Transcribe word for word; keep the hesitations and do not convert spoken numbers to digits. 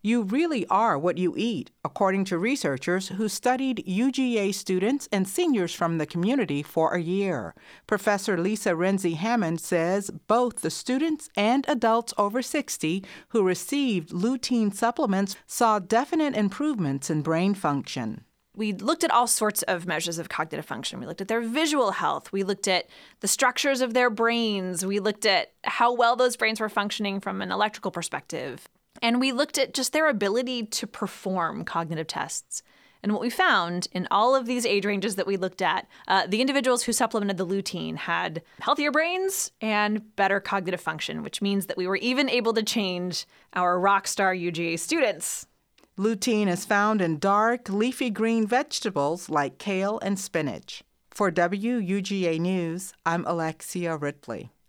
You really are what you eat, according to researchers who studied U G A students and seniors from the community for a year. Professor Lisa Renzi Hammond says both the students and adults over sixty who received lutein supplements saw definite improvements in brain function. We looked at all sorts of measures of cognitive function. We looked at their visual health. We looked at the structures of their brains. We looked at how well those brains were functioning from an electrical perspective. And we looked at just their ability to perform cognitive tests. And what we found in all of these age ranges that we looked at, uh, the individuals who supplemented the lutein had healthier brains and better cognitive function, which means that we were even able to change our rock star U G A students. Lutein is found in dark, leafy green vegetables like kale and spinach. For W U G A News, I'm Alexia Ripley.